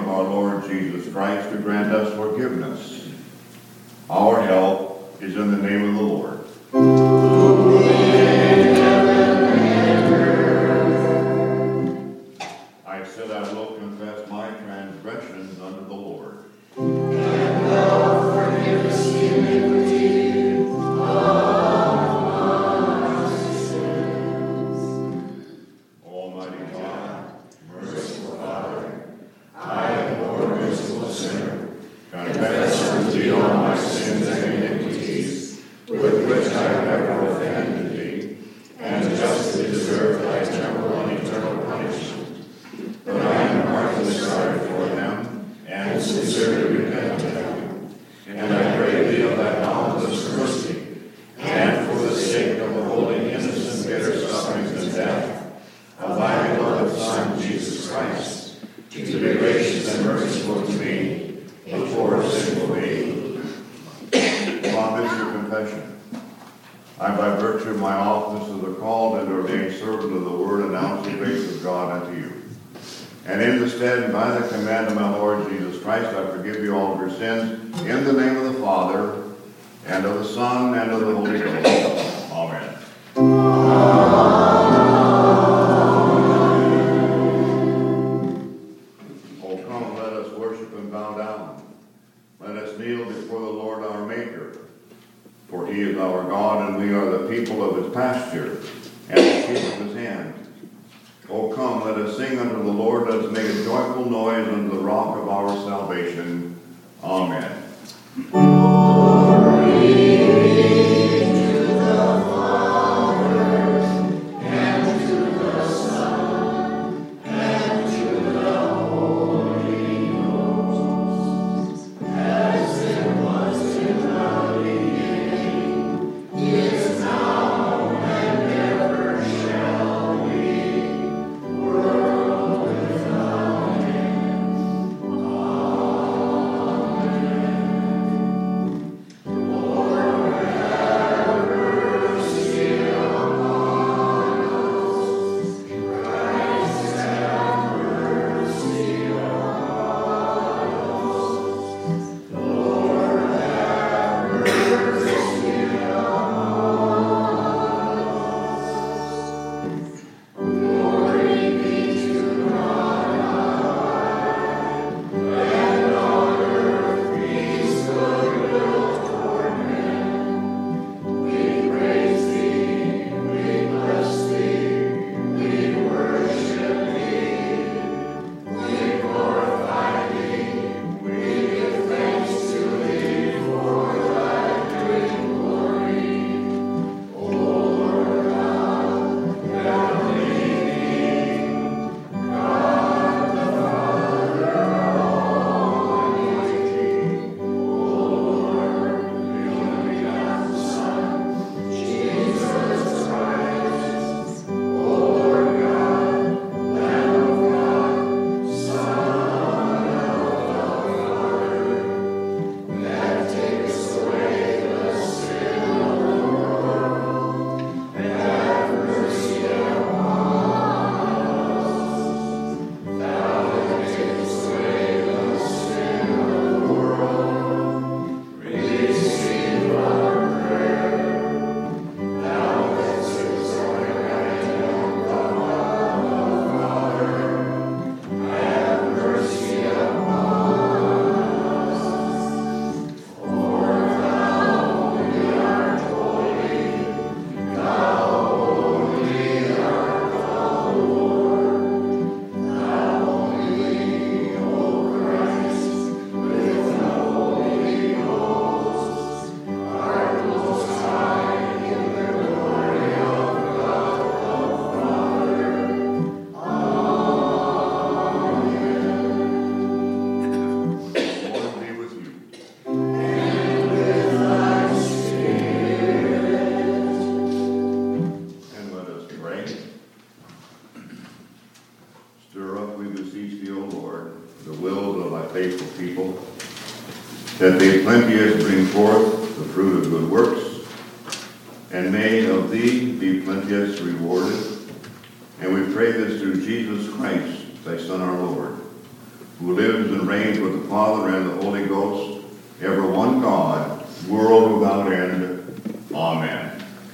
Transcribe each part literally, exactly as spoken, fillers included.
of our Lord Jesus Christ to grant us forgiveness. Our help is in the name of the Lord. I said I will confess my transgressions unto the Lord. And thou forgivest the iniquity of my sins. Almighty God, merciful Father, I, a poor miserable sinner, confess unto thee all my sins and iniquities, with which I have ever offended thee, and justly deserve thy temporal and eternal punishment. But I am heartily sorry for them, and sincerely repent of them. And I pray thee of thy boundless mercy, and for the sake of the holy, innocent, bitter sufferings and death of thy beloved Son, Jesus Christ, to be gracious and merciful to me, a poor sinful being. upon this your confession. I, by virtue of my office as a called and ordained servant of the word, announce the grace of God unto you. And in the stead and by the command of my Lord Jesus Christ, I forgive you all of your sins, in the name of the Father, and of the Son, and of the Holy Ghost. Amen. Oh, come, let us worship and bow down. Let us kneel before the Lord our Maker. For he is our God, and we are the people of his pasture, and the sheep of his hand. O come, let us sing unto the Lord, let us make a joyful noise unto the rock of our salvation. Amen. Glory to the Father, and to the Son, and to the Holy Ghost, as it was in the beginning, is now, and ever shall be, world without end. Amen. Lord, have mercy upon us. Christ, have mercy upon us. Lord, have mercy upon us. Glory be to God high, and on earth peace, goodwill toward men. We praise thee, we bless thee, we worship thee, we glorify thee, we give thanks to thee for thy great glory. O Lord God, thou King, God the Father Almighty, O Lord, the only begotten Son, Jesus Christ, O Lord God, Lamb of God, Son of the Father, that takest away the sin of the world, have mercy upon us. Thou that takest away the sin of the world, receive our prayer. Thou that sittest on the right hand of God the Father, have mercy upon us. For thou only art holy, thou only art the Lord, thou only, O Christ, with the Holy Ghost, art most high in the glory of God the Father. The Lord be with you. And with thy spirit. And let us pray. Stir up, we beseech thee, O Lord, the wills of thy faithful people, that they plenteous bring forth the fruit of good works, and may of thee be plenteous rewarded. And we pray this through Jesus Christ, thy Son, our Lord, who lives and reigns with the Father and the Holy Ghost, ever one God, world without end. Amen.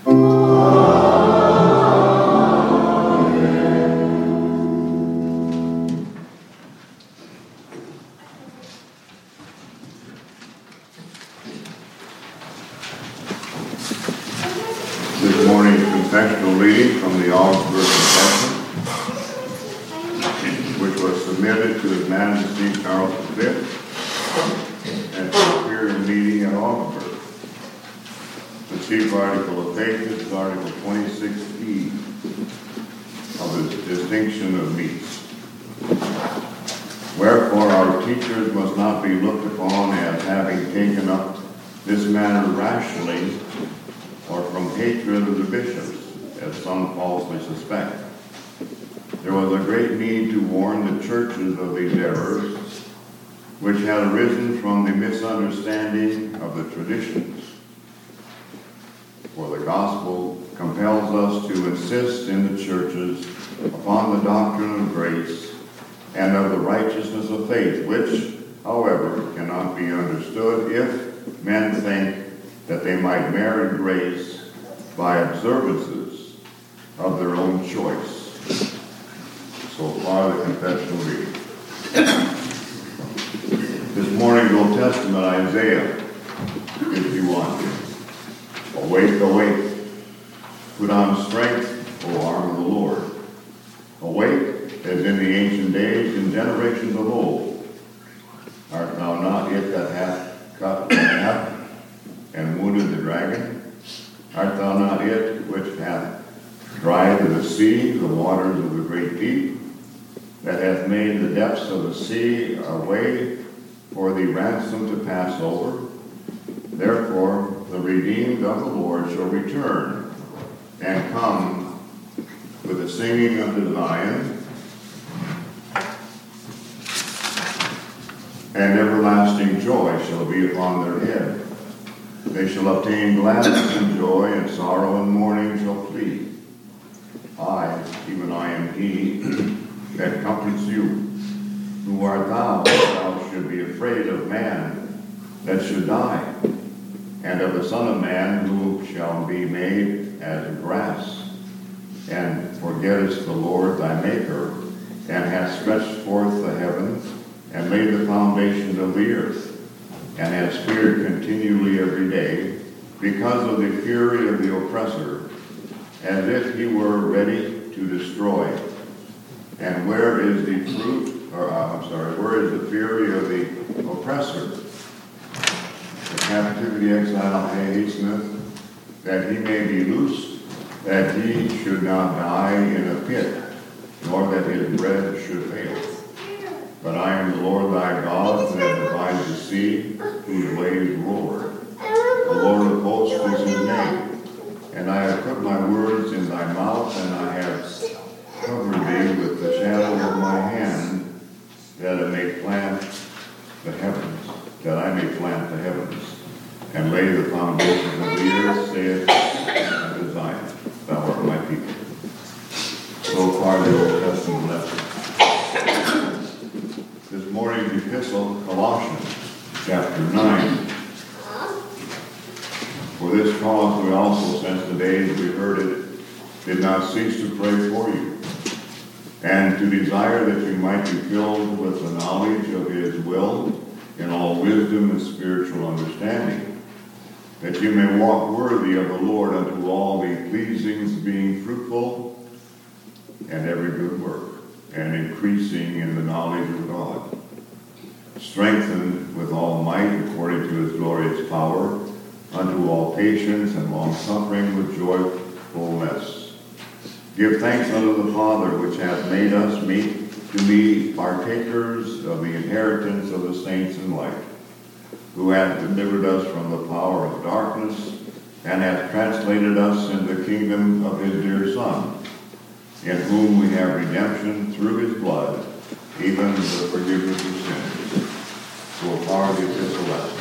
This morning's confessional reading from the Augsburg Confession, which was submitted to His Majesty Charles the Fifth at the Superior Meeting at Augsburg. The chief article of faith is Article twenty-six E of the distinction of meats. Wherefore our teachers must not be looked upon as having taken up this matter rashly, or from hatred of the bishops, as some falsely suspect. There was a great need to warn the churches of these errors, which had arisen from the misunderstanding of the traditions. For the gospel compels us to insist in the churches upon the doctrine of grace and of the righteousness of faith, which, however, cannot be understood if men think that they might merit grace by observances of their own choice. So far, the confessional reading. This morning's Old Testament, Isaiah fifty-one. Awake, awake, put on strength, O arm of the Lord. Awake, as in the ancient days and generations of old. Art thou not it that hath cut the calf and wounded the dragon? Art thou not it which hath dried the sea, the waters of the great deep, that hath made the depths of the sea a way for the ransom to pass over? Therefore the redeemed of the Lord shall return and come with the singing unto Zion, and everlasting joy shall be upon their head. They shall obtain gladness and joy, and sorrow and mourning shall flee. I, even I am he that comforts you. Who art thou, that thou should be afraid of man that should die, and of the Son of Man who shall be made as grass, and forgettest the Lord thy Maker, and hast stretched forth the heavens, and laid the foundations of the earth, and has feared continually every day, because of the fury of the oppressor, as if he were ready to destroy. And where is the fruit, or uh, I'm sorry, where is the fury of the oppressor? The captivity exile hasteneth, that he may be loosed, that he should not die in a pit, nor that his bread should fail. But I am the Lord thy God, that divides the sea, whose waves roar. The Lord of hosts is his name. And I have put my words in thy mouth, and I have covered thee with the shadow of my hand, that I may plant the heavens, that I may plant the heavens, and lay the foundations of the earth, saith unto Zion, thou art my people. So far the Old Testament lesson. This morning's epistle, Colossians, chapter nine. For this cause we also, since the days we heard it, did not cease to pray for you, and to desire that you might be filled with the knowledge of his will in all wisdom and spiritual understanding, that you may walk worthy of the Lord unto all the pleasings, being fruitful and every good work, and increasing in the knowledge of God, strengthened with all might according to his glorious power, unto all patience and long-suffering with joyfulness. Give thanks unto the Father, which hath made us meet to be partakers of the inheritance of the saints in light, who hath delivered us from the power of darkness, and hath translated us into the kingdom of his dear Son, in whom we have redemption through his blood, even the forgiveness of sins. So far the epistle lesson.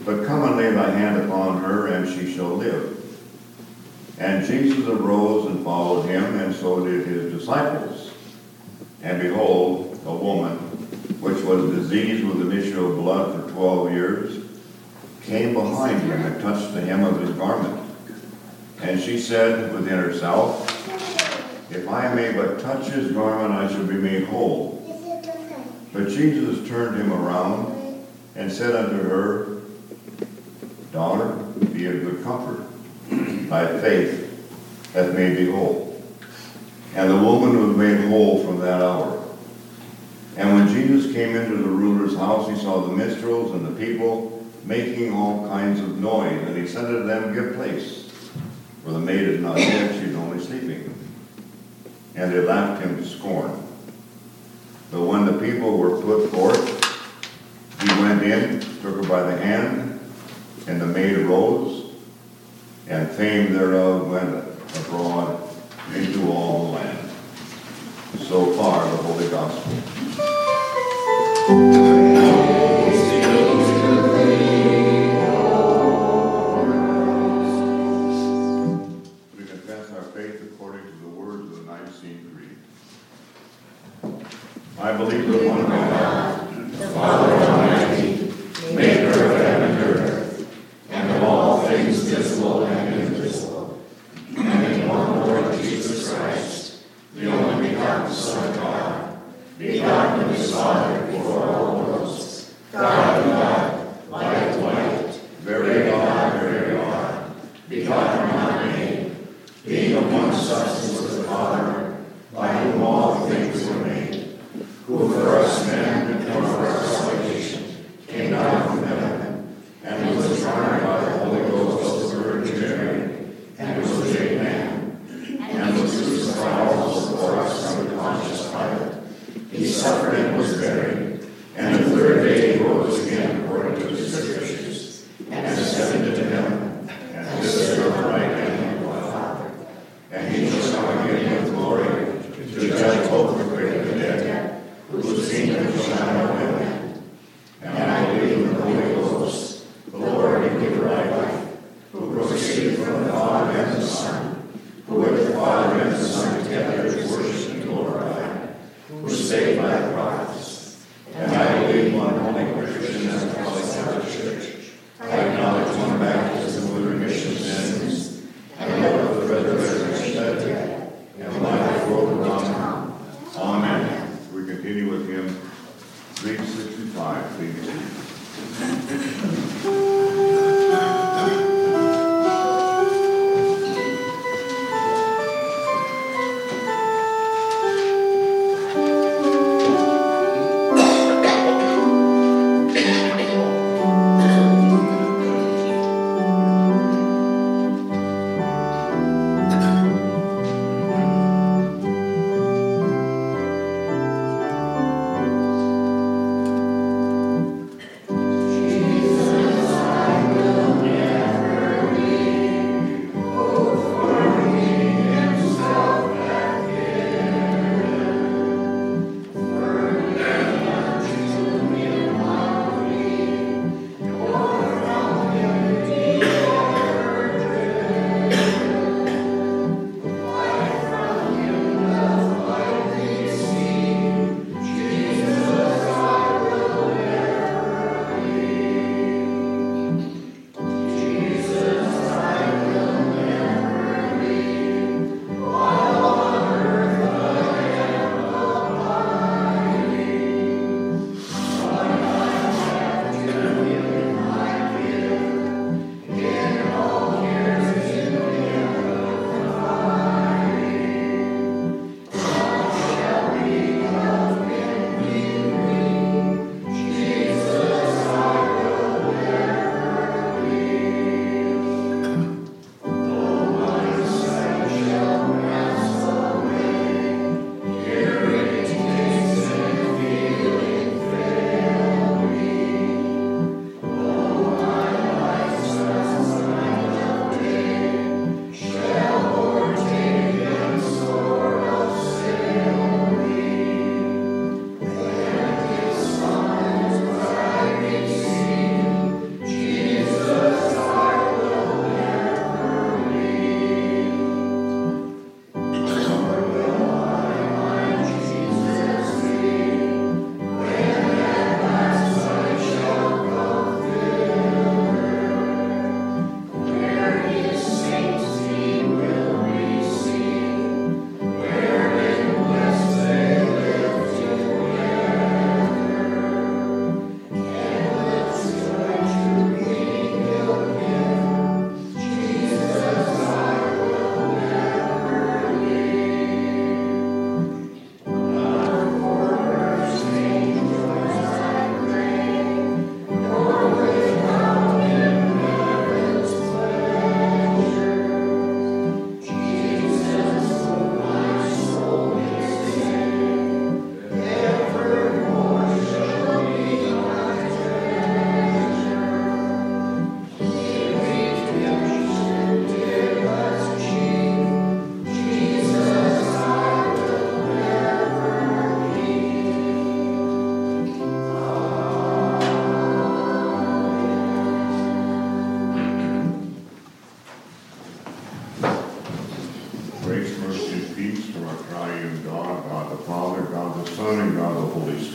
but come and lay thy hand upon her, and she shall live. And Jesus arose and followed him, and so did his disciples. And behold, a woman, which was diseased with an issue of blood for twelve years, came behind him and touched the hem of his garment. And she said within herself, If I may but touch his garment, I shall be made whole. But Jesus turned him around and said unto her, Daughter, be of good comfort. Thy faith hath made thee whole. And the woman was made whole from that hour. And when Jesus came into the ruler's house, he saw the minstrels and the people making all kinds of noise. And he said unto them, Give place, for the maid is not dead, she is only sleeping. And they laughed him to scorn. But when the people were put forth, he went in, took her by the hand, and the maid arose, and fame thereof went abroad into all the land. So far, the Holy Gospel. We confess our faith according to the words of the Nicene Creed. I believe in one God, the Father Almighty, maker of heaven and earth, and of all things visible and invisible, and in one Lord Jesus Christ, the only begotten Son of God, begotten of his Father before all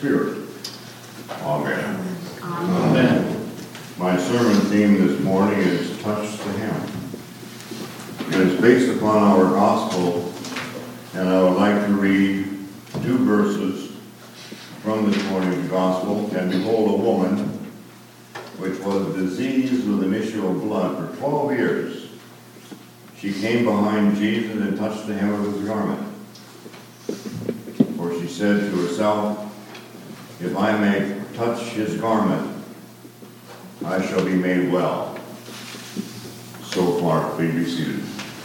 Spirit. Amen. Amen. My sermon theme this morning is Touch the Hem. It is based upon our gospel, and I would like to read two verses from this morning's gospel. And behold, a woman which was diseased with an issue of blood for twelve years. She came behind Jesus and touched the hem of his garment. For she said to herself, if I may touch his garment, I shall be made well. So far, please be seated.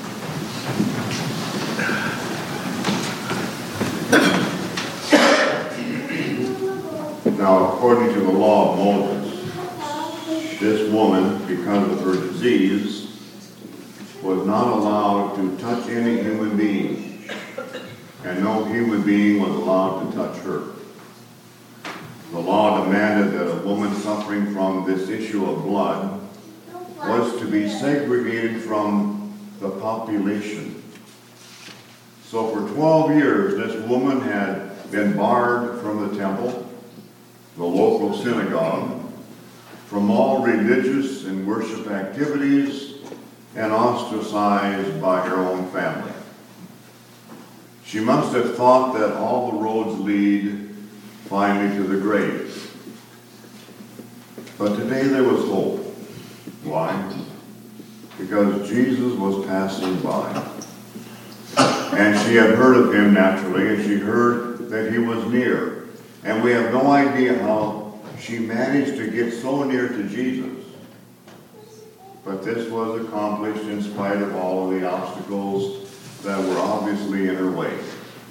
Now, according to the law of Moses, this woman, because of her disease, was not allowed to touch any human being, and no human being was allowed to touch her. The law demanded that a woman suffering from this issue of blood was to be segregated from the population. So for twelve years, this woman had been barred from the temple, the local synagogue, from all religious and worship activities, and ostracized by her own family. She must have thought that all the roads lead finally to the grave. But today there was hope. Why? Because Jesus was passing by. And she had heard of him naturally, and she heard that he was near. And we have no idea how she managed to get so near to Jesus. But this was accomplished in spite of all of the obstacles that were obviously in her way.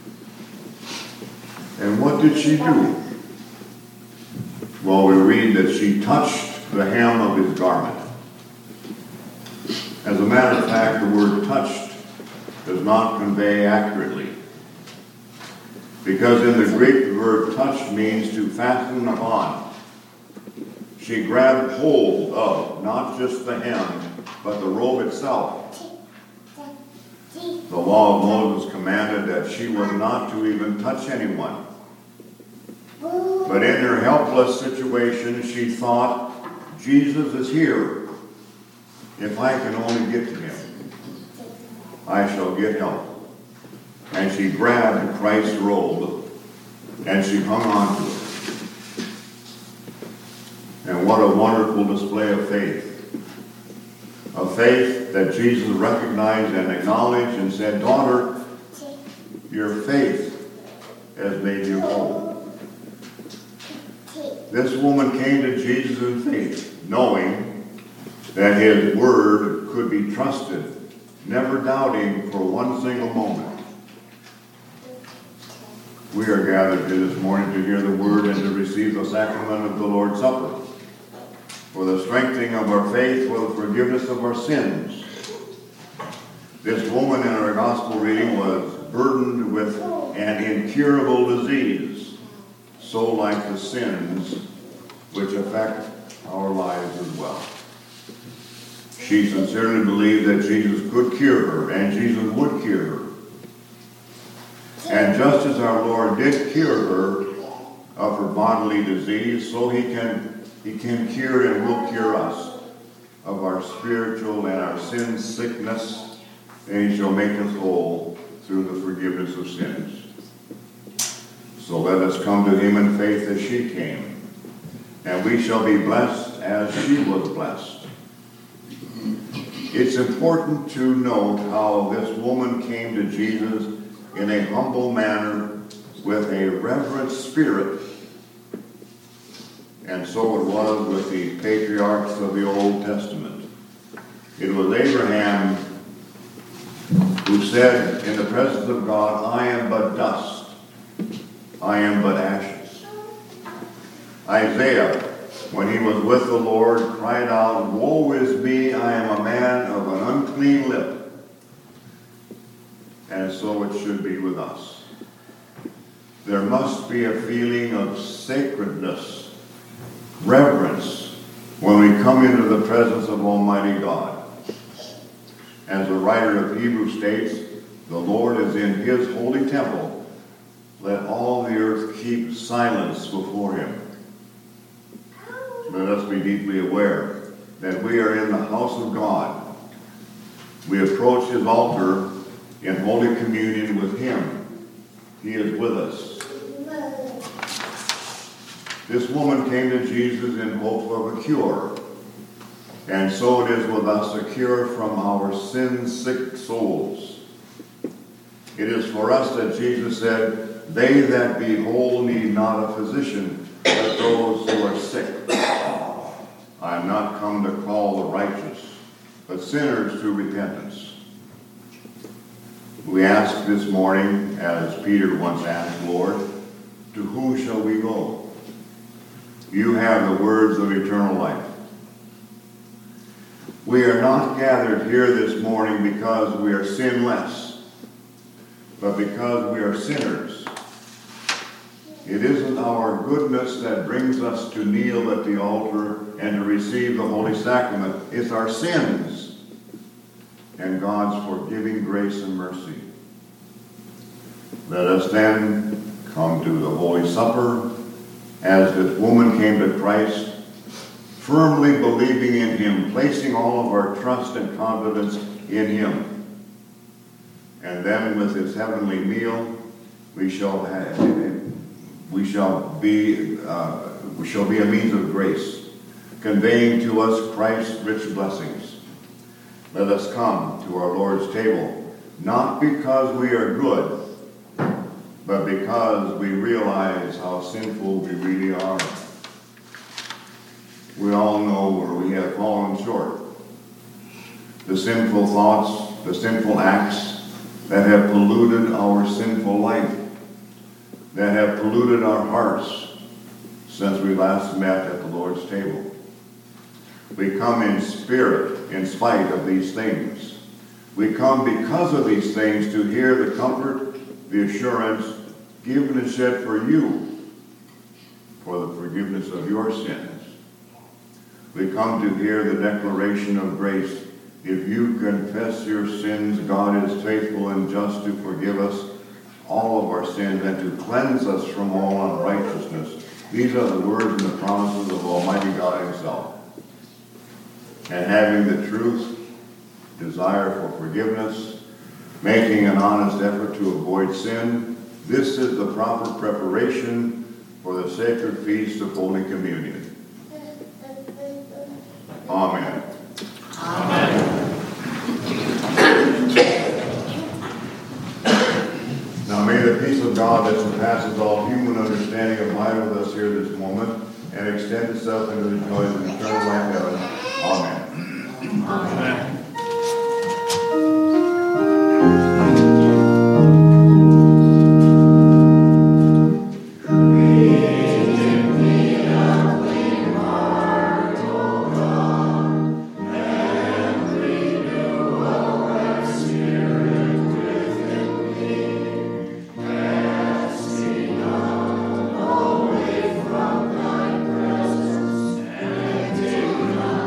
And what did she do? Well, we read that she touched the hem of his garment. As a matter of fact, the word touched does not convey accurately. Because in the Greek, the verb touch means to fasten upon. She grabbed hold of not just the hem, but the robe itself. The law of Moses commanded that she was not to even touch anyone. But in her helpless situation, she thought, Jesus is here. If I can only get to him, I shall get help. And she grabbed Christ's robe, and she hung on to it. And what a wonderful display of faith. A faith that Jesus recognized and acknowledged and said, daughter, your faith has made you whole. This woman came to Jesus in faith, knowing that his word could be trusted, never doubting for one single moment. We are gathered here this morning to hear the word and to receive the sacrament of the Lord's Supper, for the strengthening of our faith, for the forgiveness of our sins. This woman in our gospel reading was burdened with an incurable disease, so like the sins which affect our lives as well. She sincerely believed that Jesus could cure her, and Jesus would cure her. And just as our Lord did cure her of her bodily disease, so he can, he can cure and will cure us of our spiritual and our sin sickness, and he shall make us whole through the forgiveness of sins. So let us come to him in faith as she came, and we shall be blessed as she was blessed. It's important to note how this woman came to Jesus in a humble manner with a reverent spirit. And so it was with the patriarchs of the Old Testament. It was Abraham who said in the presence of God, I am but dust, I am but ashes. Isaiah, when he was with the Lord, cried out, woe is me, I am a man of an unclean lip. And so it should be with us. There must be a feeling of sacredness, reverence, when we come into the presence of Almighty God. As the writer of Hebrews states, the Lord is in his holy temple, Let all the earth keep silence before him. Let us be deeply aware that we are in the house of God. We approach his altar in holy communion with him. He is with us. This woman came to Jesus in hope of a cure. And so it is with us, a cure from our sin-sick souls. It is for us that Jesus said, "They that be whole need not a physician, but those who are sick. I am not come to call the righteous, but sinners to repentance." We ask this morning, as Peter once asked, "Lord, to who shall we go? You have the words of eternal life." We are not gathered here this morning because we are sinless, but because we are sinners. It isn't our goodness that brings us to kneel at the altar and to receive the Holy Sacrament. It's our sins and God's forgiving grace and mercy. Let us then come to the Holy Supper as this woman came to Christ, firmly believing in him, placing all of our trust and confidence in him. And then with his heavenly meal, we shall have, we shall be, uh, we shall be a means of grace, conveying to us Christ's rich blessings. Let us come to our Lord's table, not because we are good, but because we realize how sinful we really are. We all know where we have fallen short. The sinful thoughts, the sinful acts that have polluted our sinful life, that have polluted our hearts since we last met at the Lord's table. We come in spirit in spite of these things. We come because of these things to hear the comfort, the assurance given and shed for you for the forgiveness of your sins. We come to hear the declaration of grace. If you confess your sins, God is faithful and just to forgive us all of our sins and to cleanse us from all unrighteousness. These are the words and the promises of Almighty God himself. And having the truth, desire for forgiveness, making an honest effort to avoid sin, this is the proper preparation for the sacred feast of Holy Communion. Amen. Amen. Now may the peace of God that surpasses all human understanding abide with us here this moment and extend itself into the joys of eternal life in heaven. Amen. Amen. From thy presence, and take not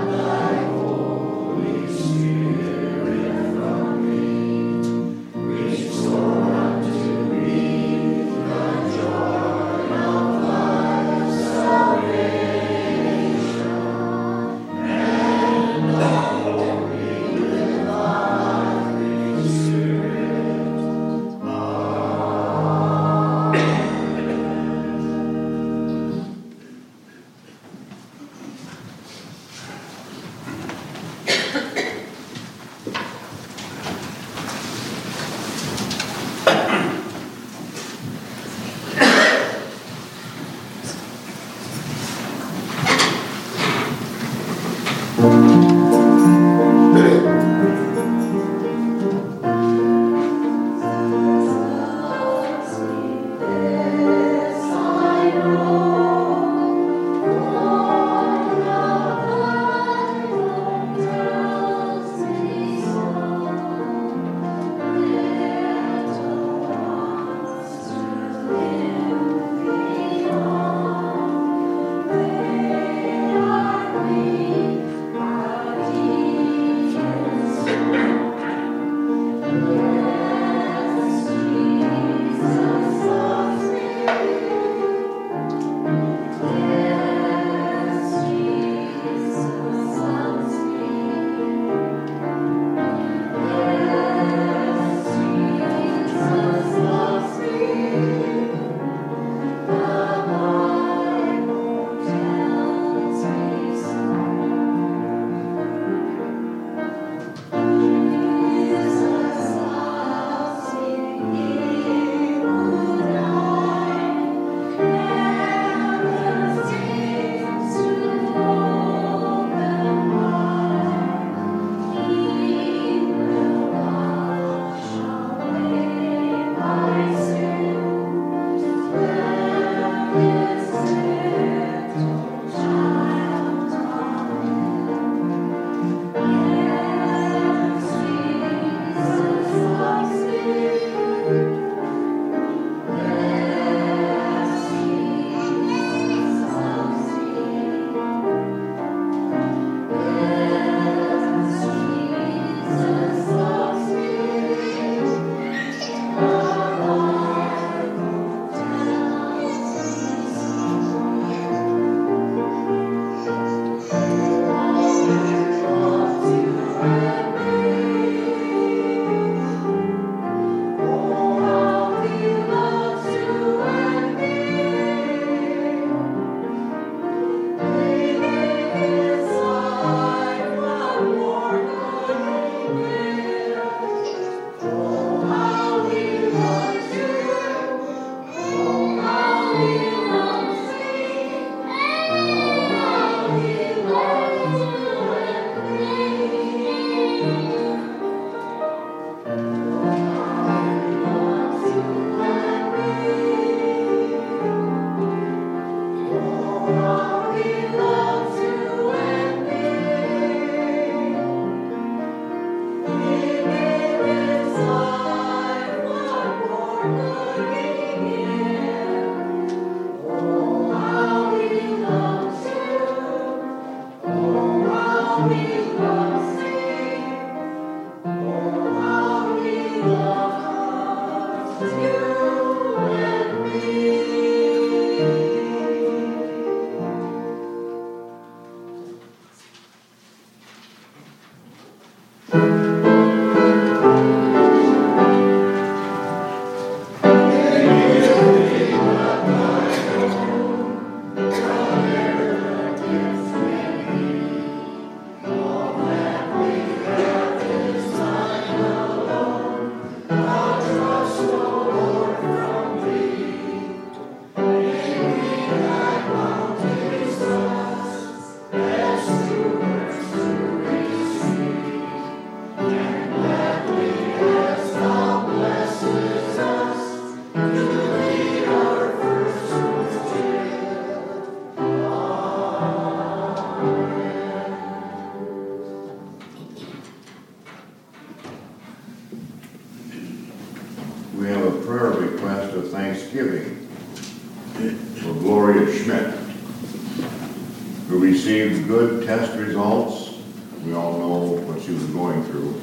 We have a prayer request of thanksgiving for Gloria Schmidt, who received good test results. We all know what she was going through.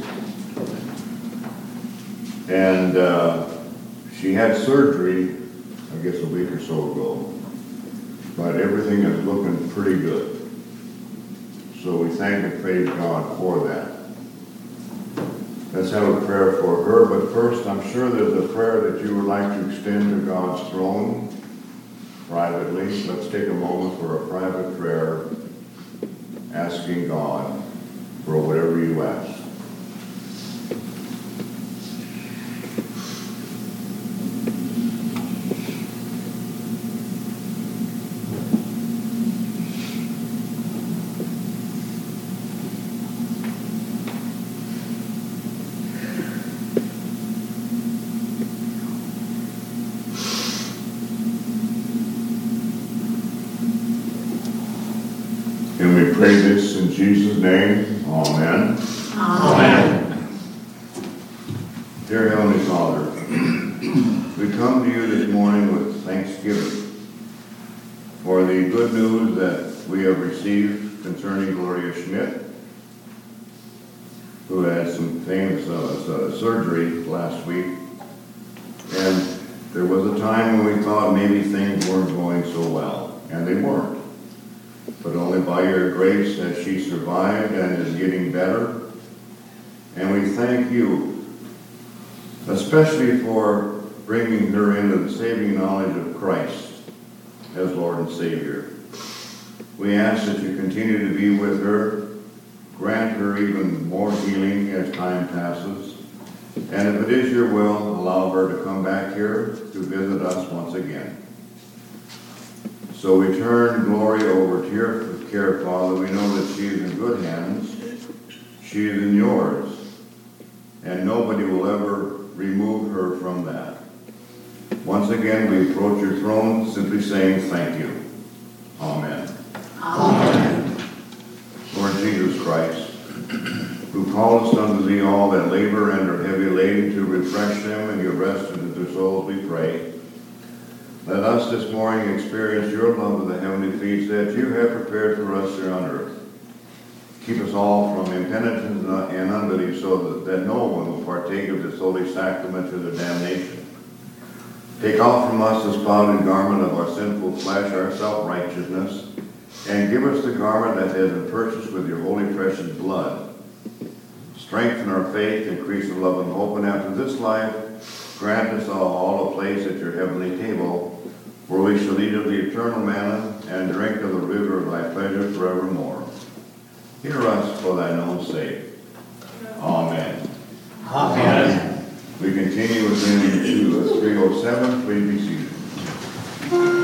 And uh, she had surgery, I guess, a week or so ago. But everything is looking pretty good. So we thank and praise God for that. Let's have a prayer for her, but first I'm sure there's a prayer that you would like to extend to God's throne privately. Let's take a moment for a private prayer asking God for whatever you ask. And we pray this in Jesus' name. Amen. Amen. Dear Heavenly Father, we come to you this morning with thanksgiving for the good news that we have received concerning Gloria Schmidt, who had some famous uh, surgery last week. And there was a time when we thought maybe things weren't going so well, and they weren't. But only by your grace has she survived and is getting better. And we thank you, especially for bringing her into the saving knowledge of Christ as Lord and Savior. We ask that you continue to be with her, grant her even more healing as time passes, and if it is your will, allow her to come back here to visit us once again. So we turn Gloria over to your care, Father. We know that she is in good hands. She is in yours. And nobody will ever remove her from that. Once again, we approach your throne simply saying thank you. Amen. Amen. Lord Jesus Christ, who callest unto thee all that labor and are heavy laden, to refresh them and give rest unto their souls, we pray. Let us this morning experience your love of the heavenly feast that you have prepared for us here on earth. Keep us all from impenitence and unbelief, so that, that no one will partake of this holy sacrament to their damnation. Take off from us the spotted garment of our sinful flesh, our self-righteousness, and give us the garment that has been purchased with your holy precious blood. Strengthen our faith, increase our love and hope, and after this life, grant us all a place at your heavenly table, where we shall eat of the eternal manna and drink of the river of thy pleasure forevermore. Hear us for thine own sake. Amen. Amen. We continue with hymn to three oh seven. Please be seated.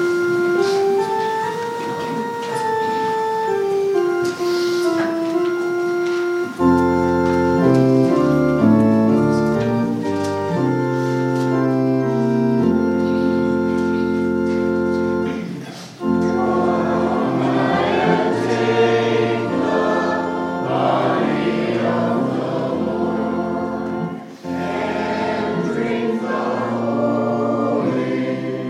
Drink the Holy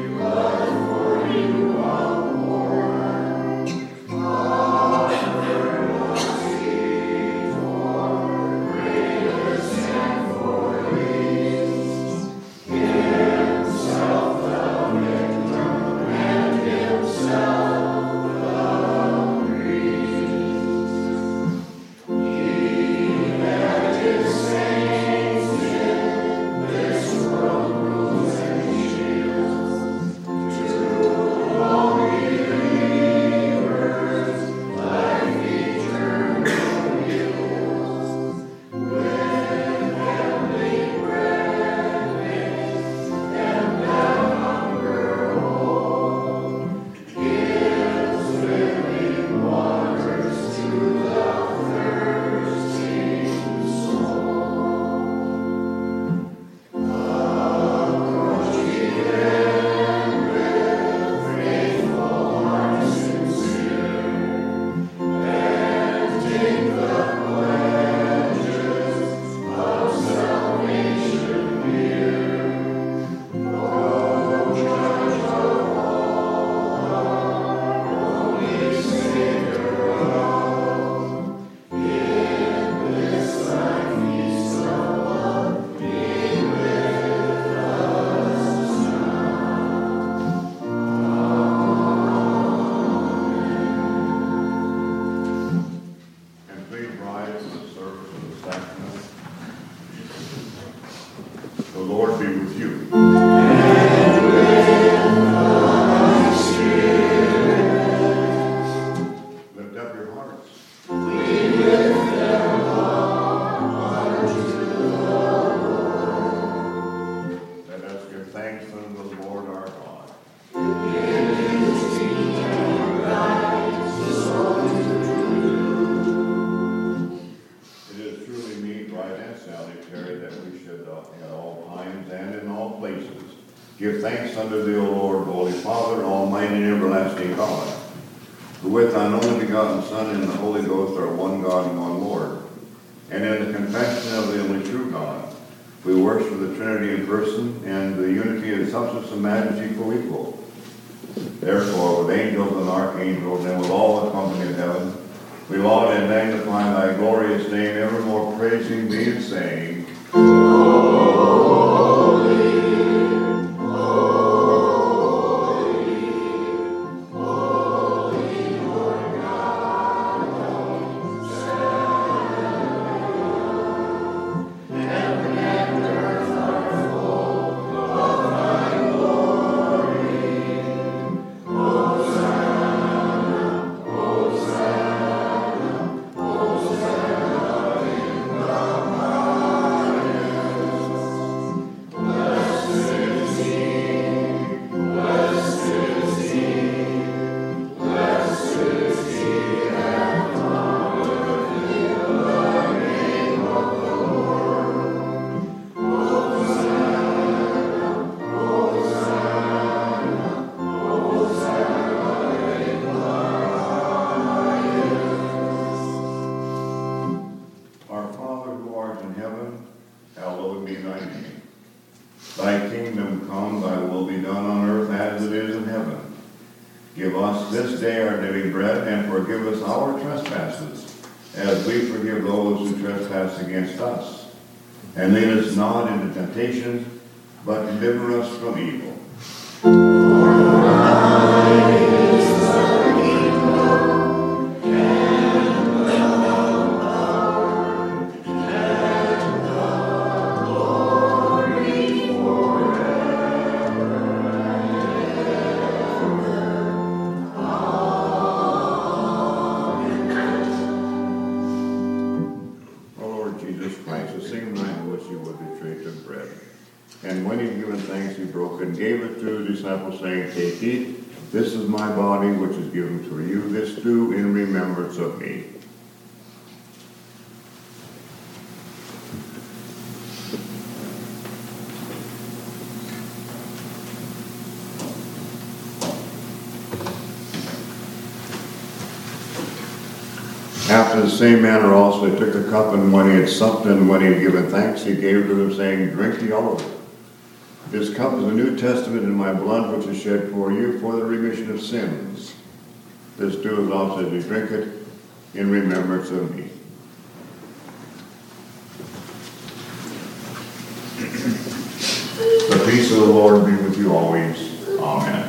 with you. And with thy spirit. Lift up your hearts. We lift them up unto the Lord. Let us give thanks unto the Lord our God. It is truly meet, right, and salutary that we should uh, at all times and in all places give thanks unto thee, O Lord, Holy Father, Almighty and everlasting God, who with thine only begotten Son and the Holy Ghost are one God and one Lord. And in the confession of the only true God, we worship the Trinity in person and the unity and substance and majesty co-equal. Therefore, with angels and archangels and with all the company of heaven, we laud and magnify thy glorious name, evermore praising thee and saying, Our Father who art in heaven, hallowed be thy name. Thy kingdom come, thy will be done on earth as it is in heaven. Give us this day our daily bread, and forgive us our trespasses, as we forgive those who trespass against us. And lead us not into temptation, but deliver us from evil. And when he had given thanks, he broke and gave it to the disciples, saying, Take, eat, this is my body, which is given for you. This do in remembrance of me. After the same manner also he took the cup, and when he had supped and when he had given thanks, he gave to them, saying, Drink ye all of it. This cup is the New Testament in my blood, which is shed for you for the remission of sins. This do as also as you drink it in remembrance of me. The peace of the Lord be with you always. Amen.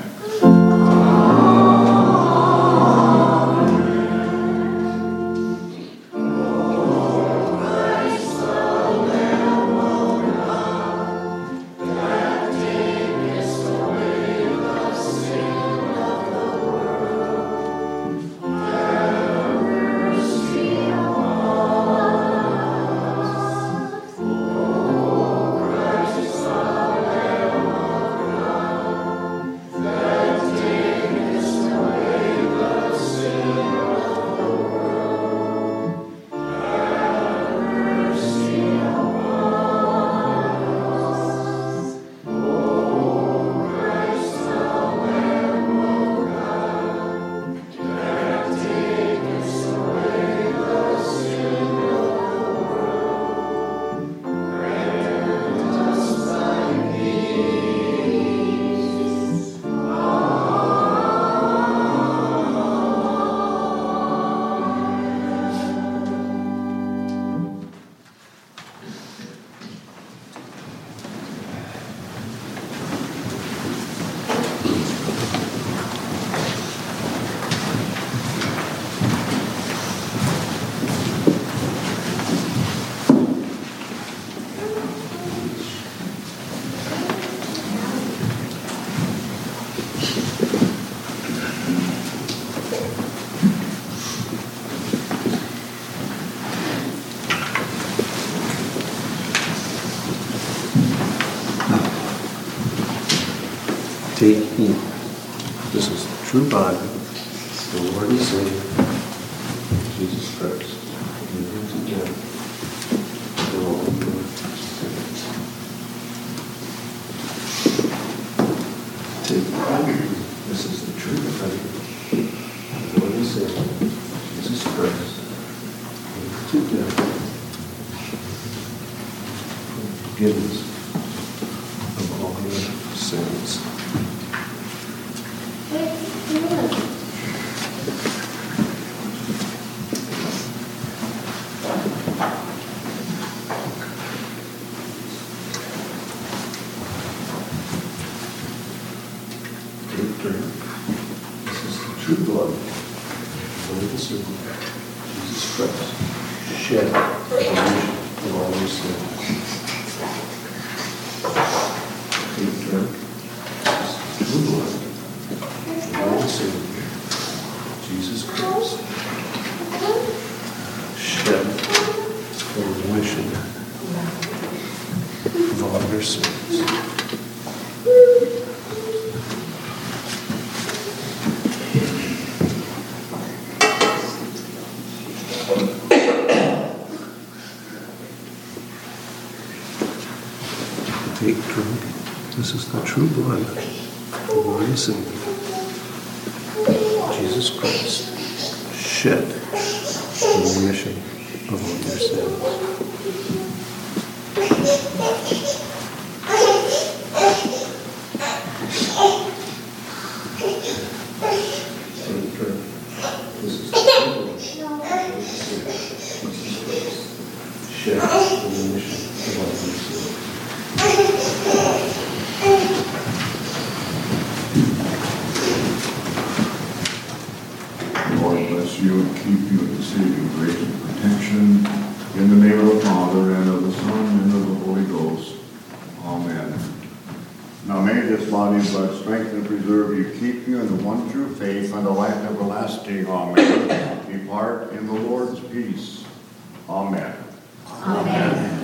Take heed. This is the true body of the Lord and Savior, Jesus Christ. Living together for all eternity. Take heed. This is the true body of the Lord and Savior, Jesus Christ. Living together for forgiveness of all your sins. Take drink. This is the true blood of the living Savior, Jesus Christ, shed for the remission of all your sins. Take drink. This is the true blood of the living Savior, Jesus Christ, shed for the remission of all your sins. Take, drink. This is the true blood of the Lord and Savior, Jesus Christ, shed for the remission of all your sins. Take, drink. This is the true blood of the Lord and Savior, Jesus Christ, shed for the remission of all your sins. Lord bless you and keep you in the saving grace and protection. In the name of the Father, and of the Son, and of the Holy Ghost. Amen. Now may this body of blood strengthen and preserve you, keep you in the one true faith unto life everlasting. Amen. Depart in the Lord's peace. Amen. Amen.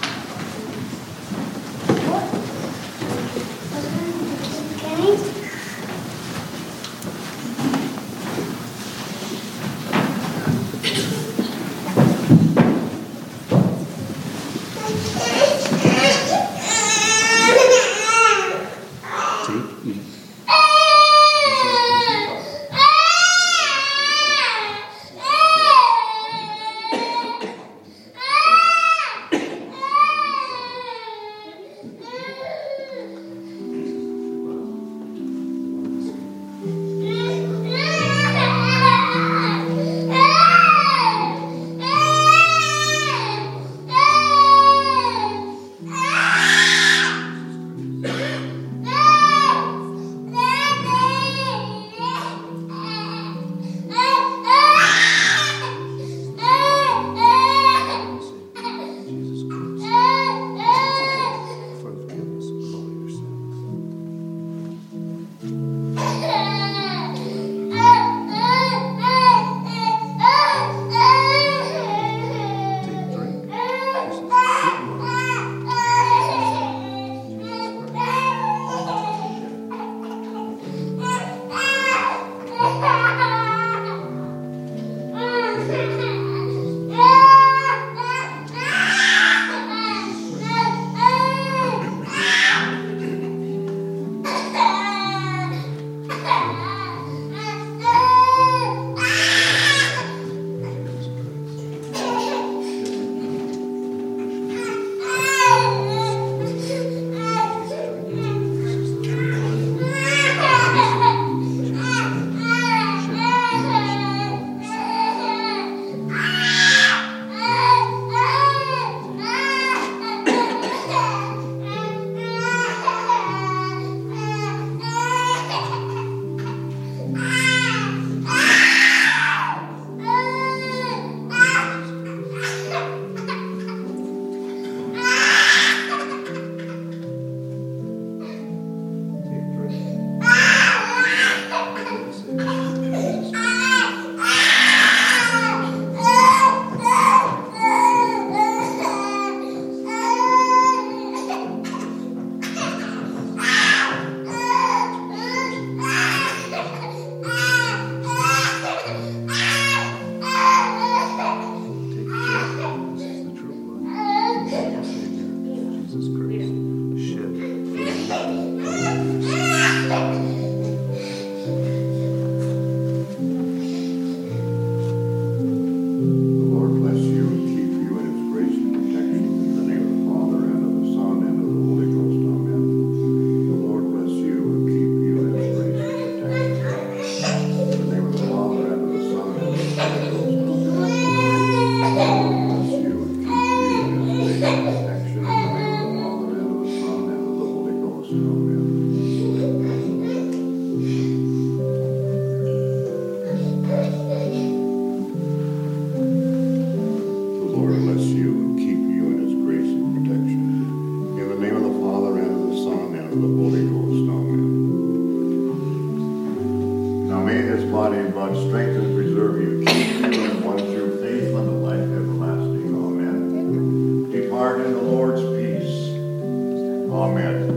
Kenny? may this body and blood strengthen and preserve you, keep you in one true faith unto life everlasting. Amen. Depart in the Lord's peace. Amen.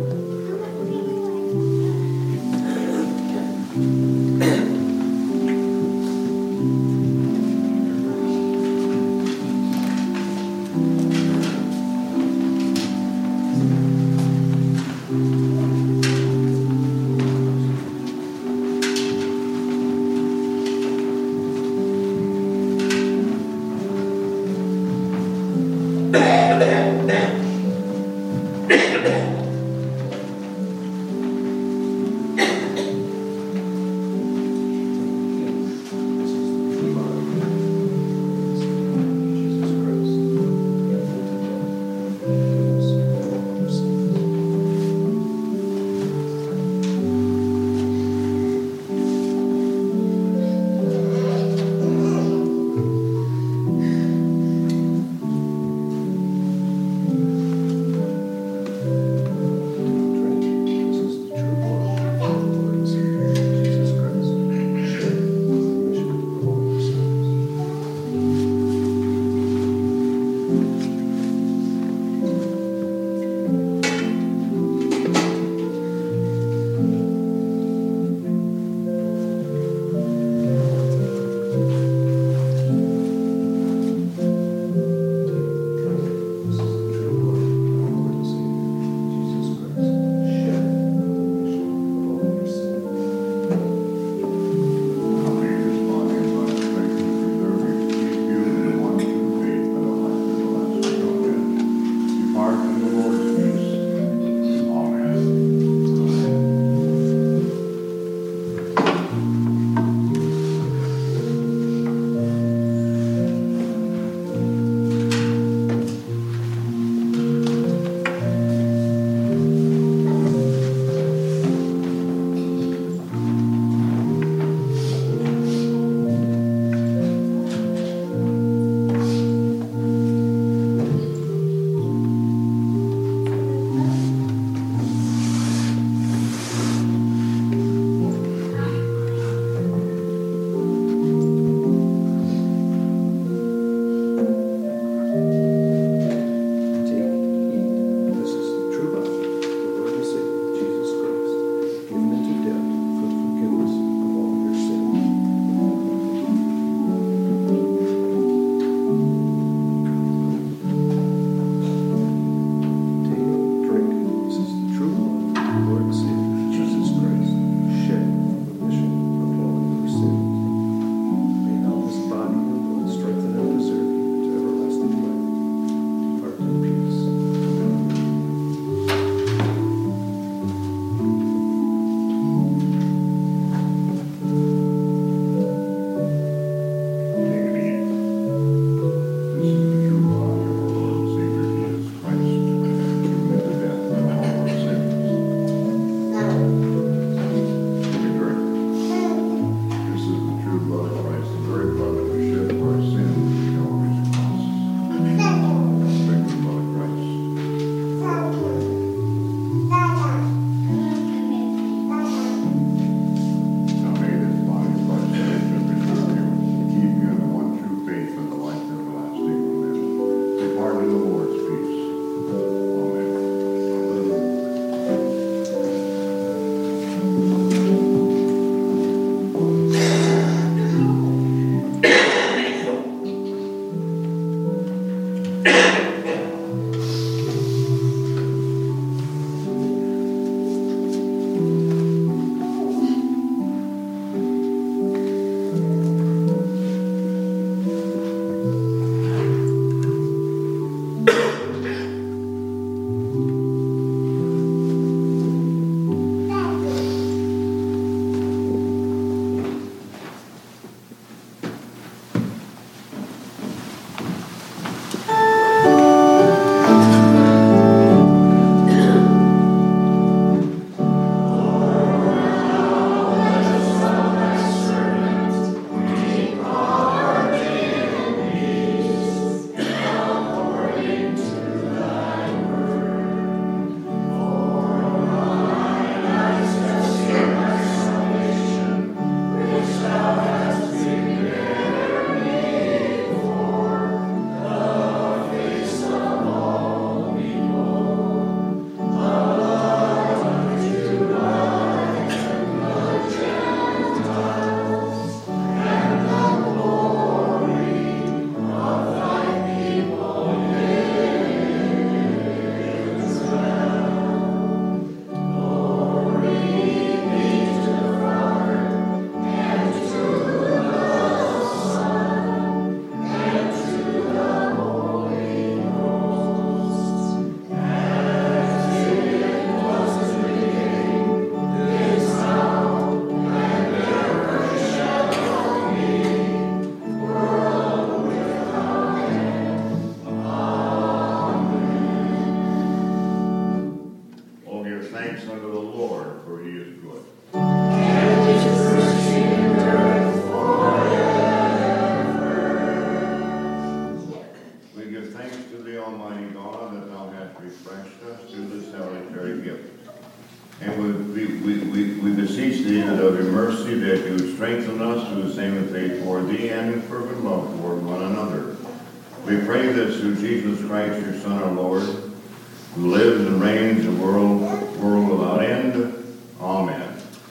mercy that you strengthen us through the same faith toward thee and in fervent love toward one another. We pray this through Jesus Christ, your Son, our Lord, who lives and reigns in the world, world without end. Amen.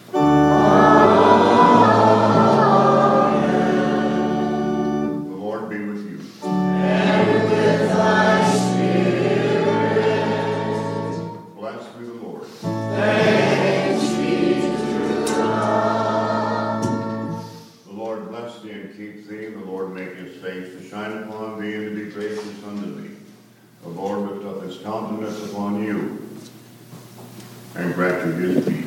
The Lord be with you. And with thy spirit. Blessed be the Lord. Thanks be to God. The Lord bless thee and keep thee. The Lord make his face to shine upon thee and to be gracious unto thee. The Lord lift up his countenance upon you and grant you his peace.